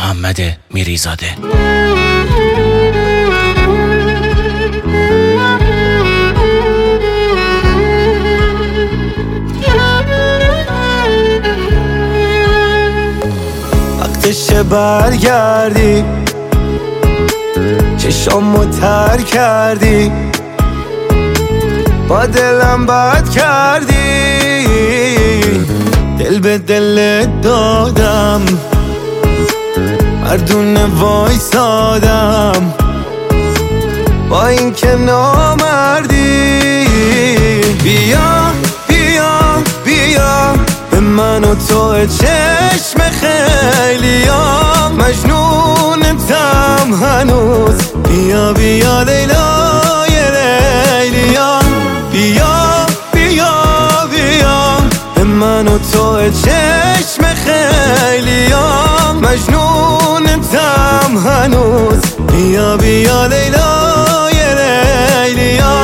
محمد میریزاده. وقتشه برگردی، چشامو تر کردی، با دلم بد کردی، دل به دلت دادم، مردونه وایسادم، با این که نامردی. بیا بیا بیا به من و تو چشم خیلیا، مجنونتم هنوز. بیا بیا لیلای لیلیا، بیا بیا بیا به من و تو چشم خیلیا، مجنونتم هنوز. بیا بیا لیلای لیلیا.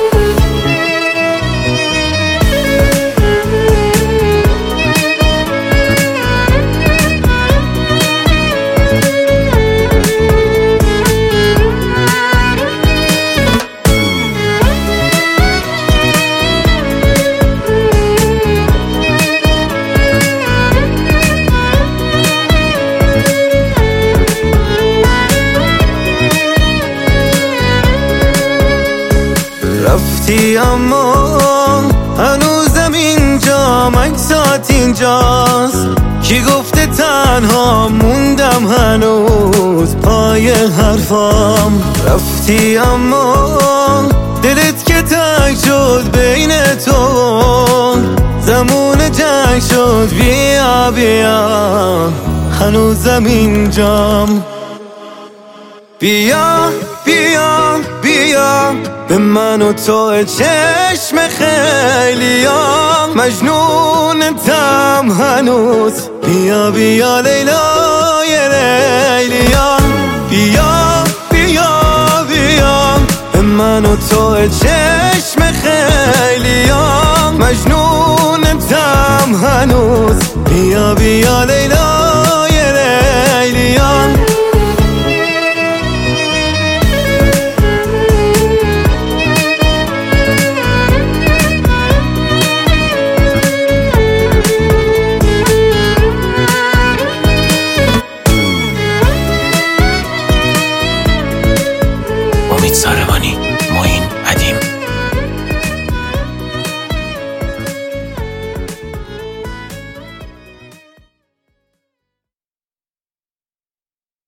رفتی اما هنوزم اینجا، مکسات اینجاست. کی گفته تنها موندم هنوز پای حرفام. رفتی اما دلت که تنگ شد بین تو، زمون جنگ شد. بیا بیا هنوزم اینجام. بیا بیا بیا به من و تو چشم خیلیا، مجنونتم هنوز. بیا بیا لیلای لیلیا، بیا بیا بیا به من و تو چشم خیلیا، مجنونتم هنوز. بیا بیا لیلا